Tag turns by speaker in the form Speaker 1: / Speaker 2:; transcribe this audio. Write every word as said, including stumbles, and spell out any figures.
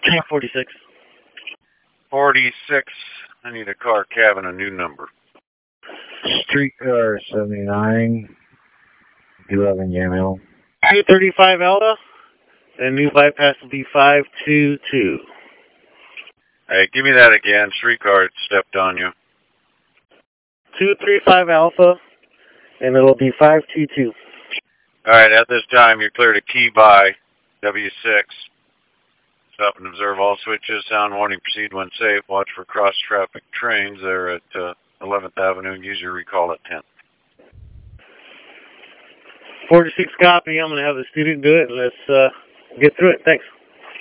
Speaker 1: forty-six.
Speaker 2: forty-six. I need a car cab and a new number.
Speaker 3: Streetcar seventy-nine, eleven Yamhill.
Speaker 1: two thirty-five Alpha, and new bypass will be five two two.
Speaker 2: Hey, give me that again. Streetcar stepped on you.
Speaker 1: two thirty-five Alpha, and it'll be five two two.
Speaker 2: All right, at this time, you're clear to key by W six. Stop and observe all switches. Sound warning, proceed when safe. Watch for cross-traffic trains. They're at uh, eleventh Avenue. Use your recall at tenth.
Speaker 1: forty-six copy. I'm going to have the student do it, and let's uh, get through it. Thanks.